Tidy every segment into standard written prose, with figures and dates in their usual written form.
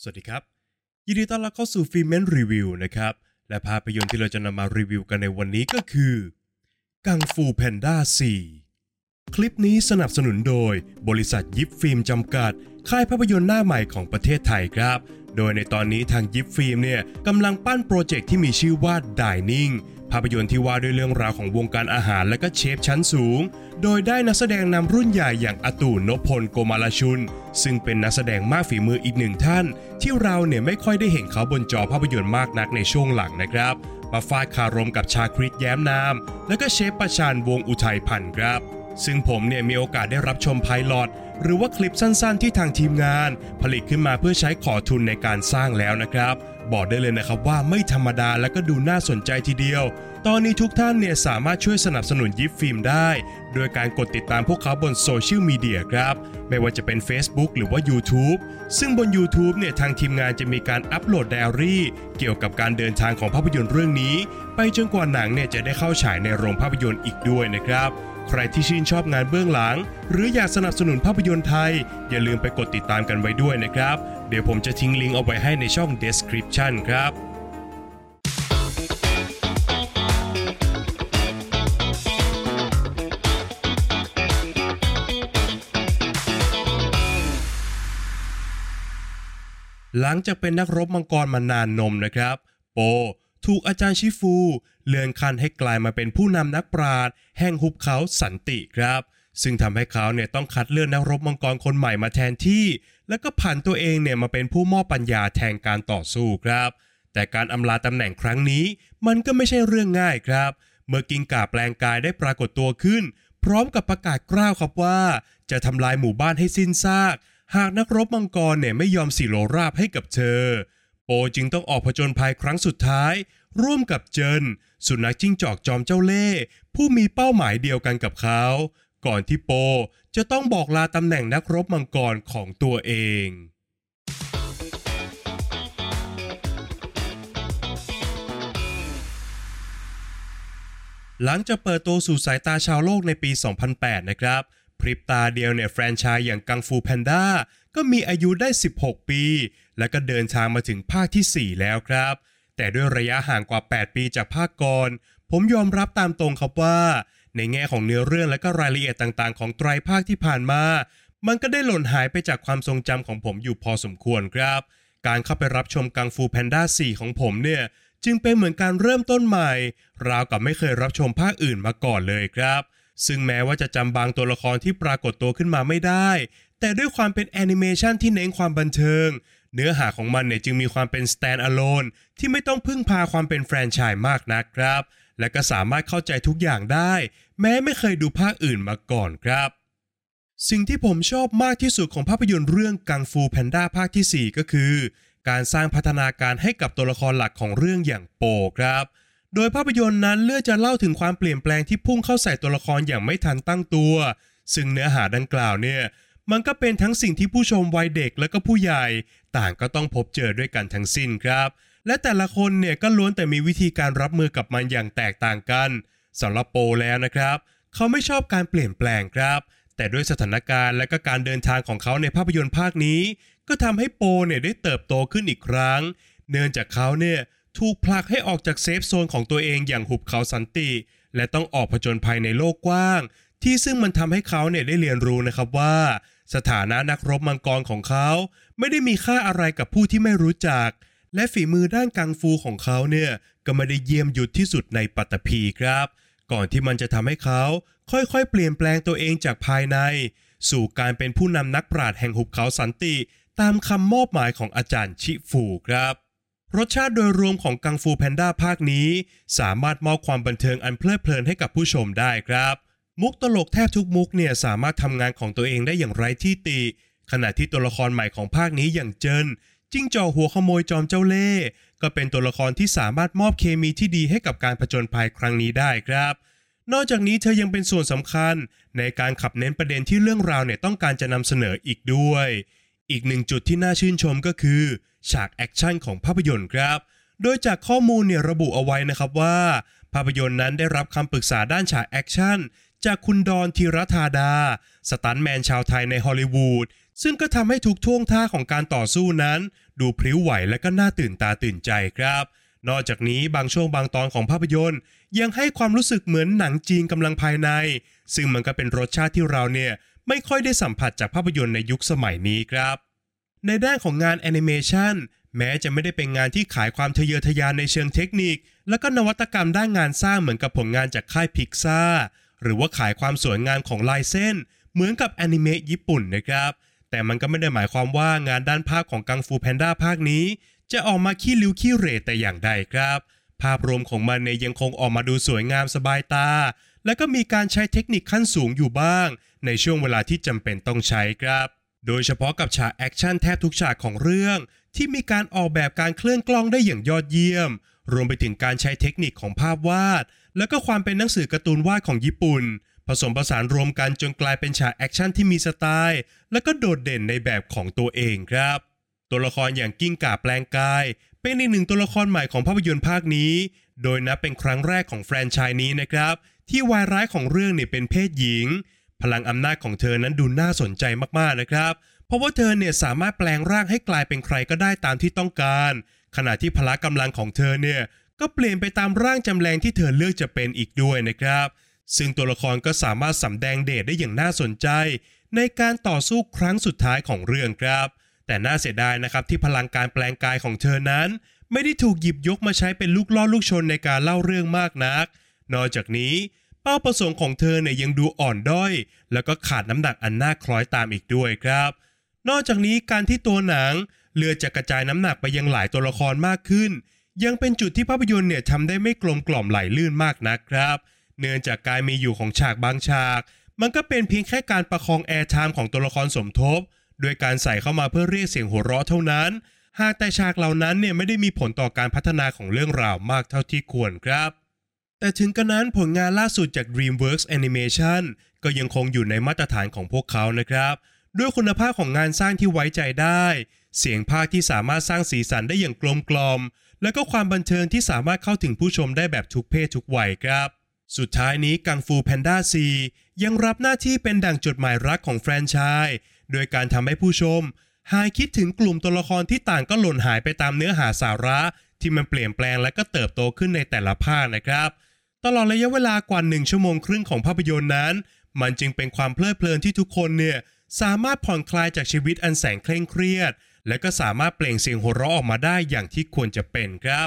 สวัสดีครับยินดีต้อนรับเข้าสู่ฟิล์มเมนรีวิวนะครับและภาพยนตร์ที่เราจะนำมารีวิวกันในวันนี้ก็คือกังฟูแพนด้า4คลิปนี้สนับสนุนโดยบริษัทยิปฟิล์มจำกัดค่ายภาพยนตร์หน้าใหม่ของประเทศไทยครับโดยในตอนนี้ทางยิปฟิล์มเนี่ยกำลังปั้นโปรเจกต์ที่มีชื่อว่า Dining ภาพยนตร์ที่ว่าด้วยเรื่องราวของวงการอาหารและก็เชฟชั้นสูงโดยได้นักแสดงนำรุ่นใหญ่อย่างอาตู่ นพพล โกมาลชุนซึ่งเป็นนักแสดงมากฝีมืออีกหนึ่งท่านที่เราเนี่ยไม่ค่อยได้เห็นเขาบนจอภาพยนตร์มากนักในช่วงหลังนะครับมาฟาดคารมกับชาคริตแย้มนามและก็เชฟประชานวงอุทัยพันธ์ครับซึ่งผมเนี่ยมีโอกาสได้รับชมไพลอตหรือว่าคลิปสั้นๆที่ทางทีมงานผลิตขึ้นมาเพื่อใช้ขอทุนในการสร้างแล้วนะครับบอกได้เลยนะครับว่าไม่ธรรมดาและก็ดูน่าสนใจทีเดียวตอนนี้ทุกท่านเนี่ยสามารถช่วยสนับสนุนยิปฟิล์มได้โดยการกดติดตามพวกเขาบนโซเชียลมีเดียครับไม่ว่าจะเป็น Facebook หรือว่า YouTube ซึ่งบน YouTube เนี่ยทางทีมงานจะมีการอัปโหลดไดอารี่เกี่ยวกับการเดินทางของภาพยนตร์เรื่องนี้ไปจนกว่าหนังเนี่ยจะได้เข้าฉายในโรงภาพยนตร์อีกด้วยนะครับใครที่ชื่นชอบงานเบื้องหลังหรืออยากสนับสนุนภาพยนตร์ไทยอย่าลืมไปกดติดตามกันไว้ด้วยนะครับเดี๋ยวผมจะทิ้งลิงก์เอาไว้ให้ในช่อง Description ครับหลังจากเป็นนักรบมังกรมานานนมนะครับโปถูกอาจารย์ชิฟูเลื่อนขั้นให้กลายมาเป็นผู้นำนักปราชญ์แห่งหุบเขาสันติครับซึ่งทำให้เขาเนี่ยต้องคัดเลือกนักรบมังกรคนใหม่มาแทนที่แล้วก็ผันตัวเองเนี่ยมาเป็นผู้มอบปัญญาแทนการต่อสู้ครับแต่การอำลาตำแหน่งครั้งนี้มันก็ไม่ใช่เรื่องง่ายครับเมื่อกิ้งก่าแปลงกายได้ปรากฏตัวขึ้นพร้อมกับประกาศกล้าวครับว่าจะทำลายหมู่บ้านให้สิ้นซากหากนักรบมังกรเนี่ยไม่ยอมสิโลราบให้กับเธอโปจึงต้องออกผจญภัยครั้งสุดท้ายร่วมกับเจินสุนัขจิ้งจอกจอมเจ้าเล่ห์ผู้มีเป้าหมายเดียวกันกับเขาก่อนที่โปจะต้องบอกลาตำแหน่งนักรบมังกรของตัวเองหลังจากเปิดตัวสู่สายตาชาวโลกในปี 2008 นะครับพริบตาเดียวเนี่ยแฟรนไชส์อย่างกังฟูแพนด้าก็มีอายุได้ 16 ปีและก็เดินทางมาถึงภาคที่ 4 แล้วครับแต่ด้วยระยะห่างกว่า 8 ปีจากภาคก่อนผมยอมรับตามตรงครับว่าในแง่ของเนื้อเรื่องและก็รายละเอียดต่างๆของไตรภาคที่ผ่านมามันก็ได้หล่นหายไปจากความทรงจำของผมอยู่พอสมควรครับการเข้าไปรับชมกังฟูแพนด้า 4 ของผมเนี่ยจึงเป็นเหมือนการเริ่มต้นใหม่ราวกับไม่เคยรับชมภาคอื่นมาก่อนเลยครับซึ่งแม้ว่าจะจำบางตัวละครที่ปรากฏตัวขึ้นมาไม่ได้แต่ด้วยความเป็นแอนิเมชันที่เน้นความบันเทิงเนื้อหาของมันเนี่ยจึงมีความเป็น stand alone ที่ไม่ต้องพึ่งพาความเป็นแฟรนไชส์มากนักครับและก็สามารถเข้าใจทุกอย่างได้แม้ไม่เคยดูภาคอื่นมาก่อนครับสิ่งที่ผมชอบมากที่สุดของภาพยนตร์เรื่องกังฟูแพนด้าภาคที่ 4 ก็คือการสร้างพัฒนาการให้กับตัวละครหลักของเรื่องอย่างโปครับโดยภาพยนตร์นั้นเลือกจะเล่าถึงความเปลี่ยนแปลงที่พุ่งเข้าใส่ตัวละครอย่างไม่ทันตั้งตัวซึ่งเนื้อหาดังกล่าวเนี่ยมันก็เป็นทั้งสิ่งที่ผู้ชมวัยเด็กและก็ผู้ใหญ่ต่างก็ต้องพบเจอด้วยกันทั้งสิ้นครับและแต่ละคนเนี่ยก็ล้วนแต่มีวิธีการรับมือกับมันอย่างแตกต่างกันสำหรับโปแล้วนะครับเขาไม่ชอบการเปลี่ยนแปลงครับแต่ด้วยสถานการณ์และก็การเดินทางของเขาในภาพยนตร์ภาคนี้ก็ทำให้โปเนี่ยได้เติบโตขึ้นอีกครั้งเนื่องจากเขาเนี่ยถูกผลักให้ออกจากเซฟโซนของตัวเองอย่างหุบเขาสันติและต้องออกผจญภัยในโลกกว้างที่ซึ่งมันทำให้เขาเนี่ยได้เรียนรู้นะครับว่าสถานะนักรบมังกรของเขาไม่ได้มีค่าอะไรกับผู้ที่ไม่รู้จักและฝีมือด้านกังฟูของเขาเนี่ยก็ไม่ได้เยี่ยมยุทธที่สุดในปัตตภีครับก่อนที่มันจะทำให้เขาค่อยๆเปลี่ยนแปลงตัวเองจากภายในสู่การเป็นผู้นำนักปราชญ์แห่งหุบเขาสันติตามคำมอบหมายของอาจารย์ชิฟูครับรสชาติโดยรวมของกังฟูแพนด้าภาคนี้สามารถมอบความบันเทิงอันเพลิดเพลินให้กับผู้ชมได้ครับมุกตลกแทบทุกมุกเนี่ยสามารถทำงานของตัวเองได้อย่างไร้ที่ติขณะที่ตัวละครใหม่ของภาคนี้อย่างเจินจิ้งจอกหัวขโมยจอมเจ้าเล่ห์ก็เป็นตัวละครที่สามารถมอบเคมีที่ดีให้กับการผจญภัยครั้งนี้ได้ครับนอกจากนี้เธอยังเป็นส่วนสำคัญในการขับเน้นประเด็นที่เรื่องราวเนี่ยต้องการจะนำเสนออีกด้วยอีกหนึ่งจุดที่น่าชื่นชมก็คือฉากแอคชั่นของภาพยนตร์ครับโดยจากข้อมูลเนี่ยระบุเอาไว้นะครับว่าภาพยนตร์นั้นได้รับคำปรึกษาด้านฉากแอคชั่นจากคุณดอนธีรธาดาสตันท์แมนชาวไทยในฮอลลีวูดซึ่งก็ทำให้ทุกท่วงท่าของการต่อสู้นั้นดูพริ้วไหวและก็น่าตื่นตาตื่นใจครับนอกจากนี้บางช่วงบางตอนของภาพยนตร์ยังให้ความรู้สึกเหมือนหนังจีนกำลังภายในซึ่งมันก็เป็นรสชาติที่เราเนี่ยไม่ค่อยได้สัมผัสจากภาพยนตร์ในยุคสมัยนี้ครับในด้านของงานแอนิเมชันแม้จะไม่ได้เป็นงานที่ขายความทะเยอทะยานในเชิงเทคนิคและก็นวัตกรรมด้านงานสร้างเหมือนกับผลงานจากค่ายพิกซ่าหรือว่าขายความสวยงามของลายเส้นเหมือนกับแอนิเมะญี่ปุ่นนะครับแต่มันก็ไม่ได้หมายความว่างานด้านภาพของกังฟูแพนด้าภาคนี้จะออกมาขี้ริ้วขี้เหร่แต่อย่างใดครับภาพรวมของมันเนี่ยยังคงออกมาดูสวยงามสบายตาและก็มีการใช้เทคนิคขั้นสูงอยู่บ้างในช่วงเวลาที่จำเป็นต้องใช้ครับโดยเฉพาะกับฉากแอคชั่นแทบทุกฉากของเรื่องที่มีการออกแบบการเคลื่อนกล้องได้อย่างยอดเยี่ยมรวมไปถึงการใช้เทคนิคของภาพวาดและก็ความเป็นหนังสือการ์ตูนวาดของญี่ปุ่นผสมผสานรวมกันจนกลายเป็นฉากแอคชั่นที่มีสไตล์และก็โดดเด่นในแบบของตัวเองครับตัวละครอย่างกิ้งก่าแปลงกายเป็นอีกหนึ่งตัวละครใหม่ของภาพยนตร์ภาคนี้โดยนับเป็นครั้งแรกของแฟรนไชส์นี้นะครับที่วายร้ายของเรื่องเนี่ยเป็นเพศหญิงพลังอำนาจของเธอนั้นดูน่าสนใจมากๆนะครับเพราะว่าเธอเนี่ยสามารถแปลงร่างให้กลายเป็นใครก็ได้ตามที่ต้องการขณะที่พละกำลังของเธอเนี่ยก็เปลี่ยนไปตามร่างจำแรงที่เธอเลือกจะเป็นอีกด้วยนะครับซึ่งตัวละครก็สามารถสำแดงเดชได้อย่างน่าสนใจในการต่อสู้ครั้งสุดท้ายของเรื่องครับแต่น่าเสียดายนะครับที่พลังการแปลงกายของเธอนั้นไม่ได้ถูกหยิบยกมาใช้เป็นลูกล่อลูกชนในการเล่าเรื่องมากนักนอกจากนี้เป้าประสงค์ของเธอเนี่ยยังดูอ่อนด้อยแล้วก็ขาดน้ำหนักอันน่าคล้อยตามอีกด้วยครับนอกจากนี้การที่ตัวหนังเลือกจะกระจายน้ำหนักไปยังหลายตัวละครมากขึ้นยังเป็นจุดที่ภาพยนตร์เนี่ยทำได้ไม่กลมกล่อมไหลลื่นมากนักครับเนื่องจากการมีอยู่ของฉากบางฉากมันก็เป็นเพียงแค่การประคองแอร์ไทม์ของตัวละครสมทบโดยการใส่เข้ามาเพื่อเรียกเสียงหัวเราะเท่านั้นหากแต่ฉากเหล่านั้นเนี่ยไม่ได้มีผลต่อการพัฒนาของเรื่องราวมากเท่าที่ควรครับแต่ถึงกระนั้นผลงานล่าสุดจาก DreamWorks Animation ก็ยังคงอยู่ในมาตรฐานของพวกเขานะครับด้วยคุณภาพของงานสร้างที่ไว้ใจได้เสียงพากย์ที่สามารถสร้างสีสันได้อย่างกลมกล่อมและก็ความบันเทิงที่สามารถเข้าถึงผู้ชมได้แบบทุกเพศทุกวัยครับสุดท้ายนี้กังฟูแพนด้า4ยังรับหน้าที่เป็นดั่งจดหมายรักของแฟรนไชส์โดยการทำให้ผู้ชมหายคิดถึงกลุ่มตัวละครที่ต่างก็หล่นหายไปตามเนื้อหาสาระที่มันเปลี่ยนแปลงและก็เติบโตขึ้นในแต่ละภาคนะครับตลอดระยะเวลากว่า1 ชั่วโมงครึ่งของภาพยนตร์นั้นมันจึงเป็นความเพลิดเพลินที่ทุกคนเนี่ยสามารถผ่อนคลายจากชีวิตอันแสนเคร่งเครียดและก็สามารถเปล่งเสียงหัวเราะออกมาได้อย่างที่ควรจะเป็นครับ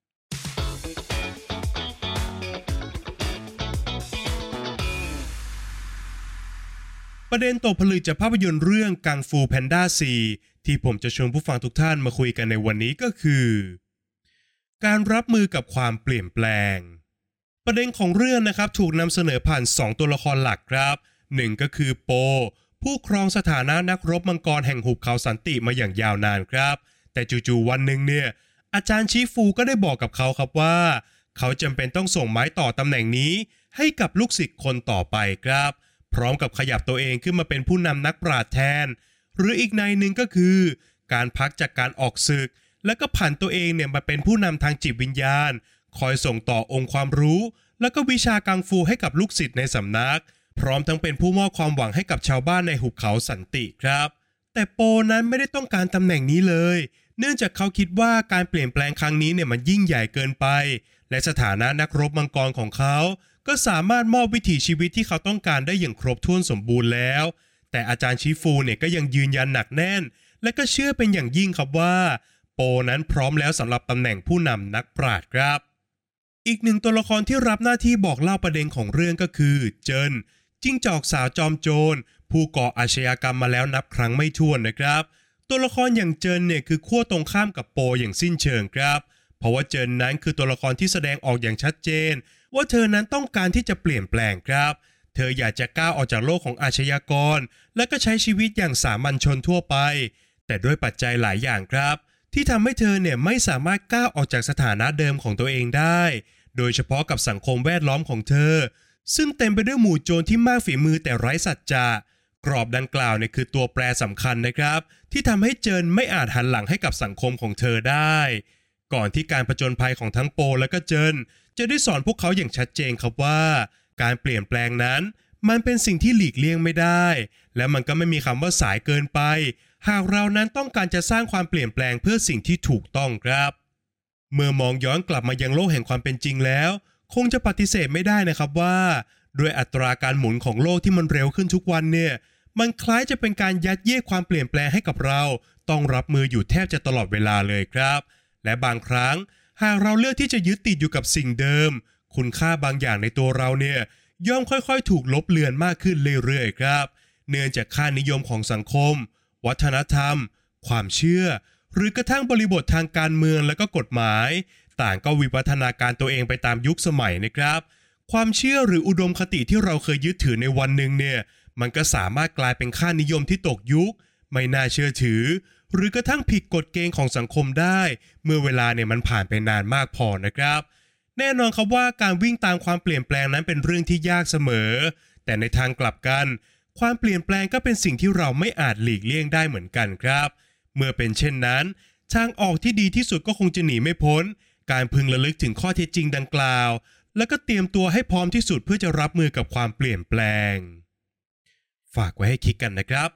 ประเด็นตกผลึกจากภาพยนตร์เรื่องกังฟูแพนด้า4ที่ผมจะชวนผู้ฟังทุกท่านมาคุยกันในวันนี้ก็คือการรับมือกับความเปลี่ยนแปลงประเด็นของเรื่องนะครับถูกนำเสนอผ่าน2ตัวละครหลักครับ1ก็คือโปผู้ครองสถานะนักรบมังกรแห่งหุบเขาสันติมาอย่างยาวนานครับแต่จู่ๆวันหนึ่งเนี่ยอาจารย์ชิฟูก็ได้บอกกับเขาครับว่าเขาจำเป็นต้องส่งไม้ต่อตำแหน่งนี้ให้กับลูกศิษย์คนต่อไปครับพร้อมกับขยับตัวเองขึ้นมาเป็นผู้นำนักปราชญ์แทนหรืออีกในหนึ่งก็คือการพักจากการออกศึกและก็ผันตัวเองเนี่ยมาเป็นผู้นำทางจิตวิญญาณคอยส่งต่อองค์ความรู้และก็วิชากังฟูให้กับลูกศิษย์ในสำนักพร้อมทั้งเป็นผู้มอบความหวังให้กับชาวบ้านในหุบเขาสันติครับแต่โปนั้นไม่ได้ต้องการตำแหน่งนี้เลยเนื่องจากเขาคิดว่าการเปลี่ยนแปลงครั้งนี้เนี่ยมันยิ่งใหญ่เกินไปและสถานะนักรบมังกรของเขาก็สามารถมอบวิถีชีวิตที่เขาต้องการได้อย่างครบถ้วนสมบูรณ์แล้วแต่อาจารย์ชิฟูเนี่ยก็ยังยืนยันหนักแน่นและก็เชื่อเป็นอย่างยิ่งครับว่าโปนั้นพร้อมแล้วสำหรับตำแหน่งผู้นำนักปราชญ์ครับอีกหนึ่งตัวละครที่รับหน้าที่บอกเล่าประเด็นของเรื่องก็คือเจินจิ้งจอกสาวจอมโจรผู้ก่ออาชญากรรมมาแล้วนับครั้งไม่ถ้วนนะครับตัวละครอย่างเจินเนี่ยคือขั้วตรงข้ามกับโปอย่างสิ้นเชิงครับเพราะว่าเจินนั้นคือตัวละครที่แสดงออกอย่างชัดเจนว่าเธอนั้นต้องการที่จะเปลี่ยนแปลงครับเธออยากจะก้าวออกจากโลกของอาชญากรและก็ใช้ชีวิตอย่างสามัญชนทั่วไปแต่ด้วยปัจจัยหลายอย่างครับที่ทำให้เธอเนี่ยไม่สามารถก้าวออกจากสถานะเดิมของตัวเองได้โดยเฉพาะกับสังคมแวดล้อมของเธอซึ่งเต็มไปด้วยหมู่โจรที่มากฝีมือแต่ไร้สัจจะกรอบดังกล่าวเนี่ยคือตัวแปรสำคัญนะครับที่ทำให้เจินไม่อาจหันหลังให้กับสังคมของเธอได้ก่อนที่การผจญภัยของทั้งโปและก็เจินจะได้สอนพวกเขาอย่างชัดเจนครับว่าการเปลี่ยนแปลงนั้นมันเป็นสิ่งที่หลีกเลี่ยงไม่ได้และมันก็ไม่มีคำว่าสายเกินไปหากเรานั้นต้องการจะสร้างความเปลี่ยนแปลงเพื่อสิ่งที่ถูกต้องครับเมื่อมองย้อนกลับมายังโลกแห่งความเป็นจริงแล้วคงจะปฏิเสธไม่ได้นะครับว่าด้วยอัตราการหมุนของโลกที่มันเร็วขึ้นทุกวันเนี่ยมันคล้ายจะเป็นการยัดเยียดความเปลี่ยนแปลงให้กับเราต้องรับมืออยู่แทบจะตลอดเวลาเลยครับและบางครั้งหากเราเลือกที่จะยึดติดอยู่กับสิ่งเดิมคุณค่าบางอย่างในตัวเราเนี่ยย่อมค่อยๆถูกลบเลือนมากขึ้นเรื่อยๆครับเนื่องจากค่านิยมของสังคมวัฒนธรรมความเชื่อหรือกระทั่งบริบททางการเมืองและก็กฎหมายต่างก็วิวัฒนาการตัวเองไปตามยุคสมัยนะครับความเชื่อหรืออุดมคติที่เราเคยยึดถือในวันหนึ่งเนี่ยมันก็สามารถกลายเป็นค่านิยมที่ตกยุคไม่น่าเชื่อถือหรือกระทั่งผิดกฎเกณฑ์ของสังคมได้เมื่อเวลาเนี่ยมันผ่านไปนานมากพอนะครับแน่นอนครับว่าการวิ่งตามความเปลี่ยนแปลงนั้นเป็นเรื่องที่ยากเสมอแต่ในทางกลับกันความเปลี่ยนแปลงก็เป็นสิ่งที่เราไม่อาจหลีกเลี่ยงได้เหมือนกันครับเมื่อเป็นเช่นนั้นทางออกที่ดีที่สุดก็คงจะหนีไม่พ้นการพึงระลึกถึงข้อเท็จจริงดังกล่าวแล้วก็เตรียมตัวให้พร้อมที่สุดเพื่อจะรับมือกับความเปลี่ยนแปลงฝากไว้ให้คิดกันนะครับ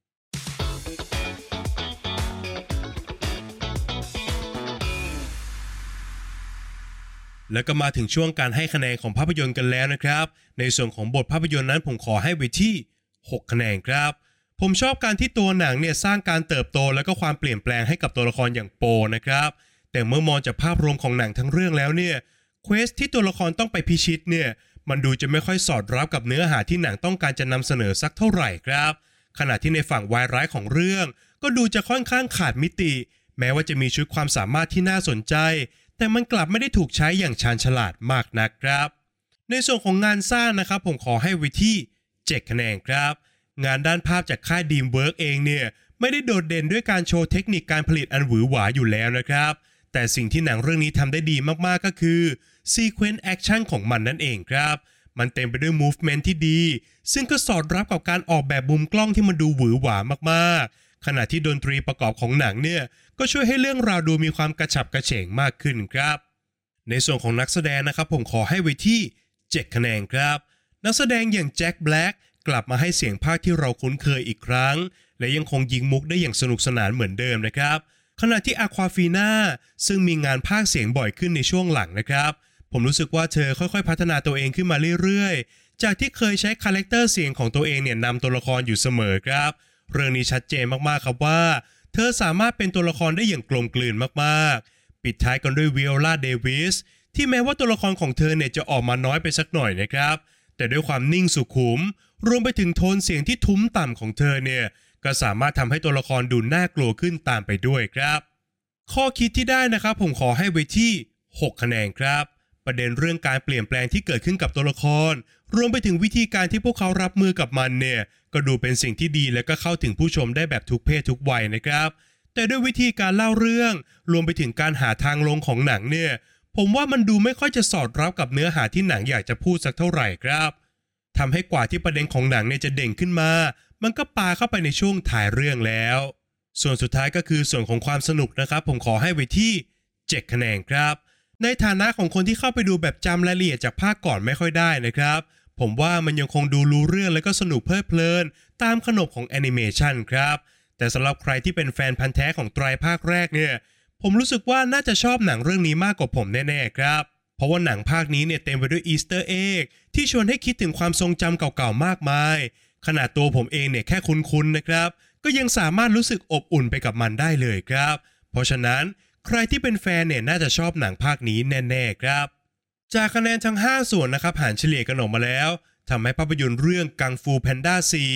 แล้วก็มาถึงช่วงการให้คะแนนของภาพยนตร์กันแล้วนะครับในส่วนของบทภาพยนตร์นั้นผมขอให้ไว้ที่6คะแนนครับผมชอบการที่ตัวหนังเนี่ยสร้างการเติบโตและก็ความเปลี่ยนแปลงให้กับตัวละครอย่างโปนะครับแต่เมื่อมองจากภาพรวมของหนังทั้งเรื่องแล้วเนี่ยเควสที่ตัวละครต้องไปพิชิตเนี่ยมันดูจะไม่ค่อยสอดรับกับเนื้อหาที่หนังต้องการจะนำเสนอสักเท่าไหร่ครับขณะที่ในฝั่งวายร้ายของเรื่องก็ดูจะค่อนข้างขาดมิติแม้ว่าจะมีชุดความสามารถที่น่าสนใจแต่มันกลับไม่ได้ถูกใช้อย่างชาญฉลาดมากนักครับในส่วนของงานสร้างนะครับผมขอให้ไว้ที่7คะแนนครับงานด้านภาพจากค่าย Dreamworks เองเนี่ยไม่ได้โดดเด่นด้วยการโชว์เทคนิคการผลิตอันหวือหวาอยู่แล้วนะครับแต่สิ่งที่หนังเรื่องนี้ทำได้ดีมากๆก็คือซีเควนซ์แอคชั่นของมันนั่นเองครับมันเต็มไปด้วย movement ที่ดีซึ่งก็สอดรับกับการออกแบบมุมกล้องที่มันดูหวือหวามากๆขณะที่ดนตรีประกอบของหนังเนี่ยก็ช่วยให้เรื่องราวดูมีความกระฉับกระเฉงมากขึ้นครับในส่วนของนักแสดงนะครับผมขอให้ไว้ที่7คะแนนครับนักแสดงอย่างแจ็คแบล็กกลับมาให้เสียงพากย์ที่เราคุ้นเคยอีกครั้งและยังคงยิงมุกได้อย่างสนุกสนานเหมือนเดิมนะครับขณะที่อาควาฟีน่าซึ่งมีงานพากย์เสียงบ่อยขึ้นในช่วงหลังนะครับผมรู้สึกว่าเธอค่อยๆพัฒนาตัวเองขึ้นมาเรื่อยๆจากที่เคยใช้คาแรคเตอร์เสียงของตัวเองเนี่ยนำตัวละครอยู่เสมอครับเรื่องนี้ชัดเจนมากๆครับว่าเธอสามารถเป็นตัวละครได้อย่างกลมกลืนมากๆปิดท้ายกันด้วยวิโอลาเดวิสที่แม้ว่าตัวละครของเธอเนี่ยจะออกมาน้อยไปสักหน่อยนะครับแต่ด้วยความนิ่งสุขุมรวมไปถึงโทนเสียงที่ทุ้มต่ำของเธอเนี่ยก็สามารถทำให้ตัวละครดูน่ากลัวขึ้นตามไปด้วยครับข้อคิดที่ได้นะครับผมขอให้ไว้ที่6คะแนนครับประเด็นเรื่องการเปลี่ยนแปลงที่เกิดขึ้นกับตัวละครรวมไปถึงวิธีการที่พวกเขารับมือกับมันเนี่ยก็ดูเป็นสิ่งที่ดีและก็เข้าถึงผู้ชมได้แบบทุกเพศทุกวัยนะครับแต่ด้วยวิธีการเล่าเรื่องรวมไปถึงการหาทางลงของหนังเนี่ยผมว่ามันดูไม่ค่อยจะสอดรับกับเนื้อหาที่หนังอยากจะพูดสักเท่าไหร่ครับทำให้กว่าที่ประเด็นของหนังเนี่ยจะเด่นขึ้นมามันก็ปาเข้าไปในช่วงถ่ายเรื่องแล้วส่วนสุดท้ายก็คือส่วนของความสนุกนะครับผมขอให้ไว้ที่7คะแนนครับในฐานะของคนที่เข้าไปดูแบบจำรายละเอียดจากภาคก่อนไม่ค่อยได้นะครับผมว่ามันยังคงดูรู้เรื่องและก็สนุกเพลิดเพลินตามขนบของแอนิเมชันครับแต่สำหรับใครที่เป็นแฟนพันธุ์แท้ของไตรภาคแรกเนี่ยผมรู้สึกว่าน่าจะชอบหนังเรื่องนี้มากกว่าผมแน่ๆครับเพราะว่าหนังภาคนี้เนี่ยเต็มไปด้วยอีสเตอร์เอ็กที่ชวนให้คิดถึงความทรงจำเก่าๆมากมายขนาดตัวผมเองเนี่ยแค่คุ้นๆนะครับก็ยังสามารถรู้สึกอบอุ่นไปกับมันได้เลยครับเพราะฉะนั้นใครที่เป็นแฟนเนี่ยน่าจะชอบหนังภาคนี้แน่ๆครับจากคะแนนทั้ง5ส่วนนะครับหารเฉลี่ยกันออกมาแล้วทำให้ภาพยนตร์เรื่องกังฟูแพนด้า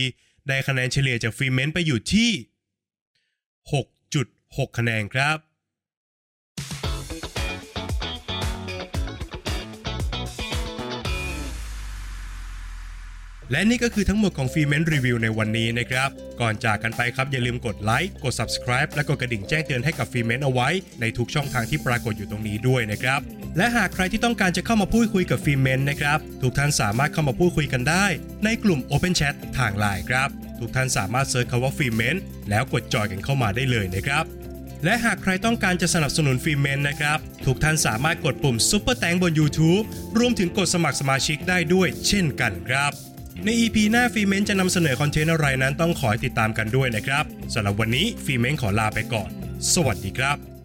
4ได้คะแนนเฉลี่ยจากฟรีเมนต์ไปอยู่ที่ 6.6 คะแนนครับและนี่ก็คือทั้งหมดของฟีเมนต์รีวิวในวันนี้นะครับก่อนจากกันไปครับอย่าลืมกดไลค์กด Subscribe และกดกระดิ่งแจ้งเตือนให้กับฟีเมนต์เอาไว้ในทุกช่องทางที่ปรากฏอยู่ตรงนี้ด้วยนะครับและหากใครที่ต้องการจะเข้ามาพูดคุยกับฟีเมนต์นะครับทุกท่านสามารถเข้ามาพูดคุยกันได้ในกลุ่ม Open Chat ทาง LINE ครับทุกท่านสามารถเซิร์ชคำว่าฟีเมนต์แล้วกดจอยกันเข้ามาได้เลยนะครับและหากใครต้องการจะสนับสนุนฟีเมนต์นะครับทุกท่านสามารถกดปุ่ม Super Thanks บน YouTube รวมถึงกดสมัครสมาชิกได้ด้วยเช่นกันครับใน EP หน้าฟีเมนจะนำเสนอคอนเทนต์อะไรนั้นต้องขอให้ติดตามกันด้วยนะครับสำหรับวันนี้ฟีเมนขอลาไปก่อนสวัสดีครับ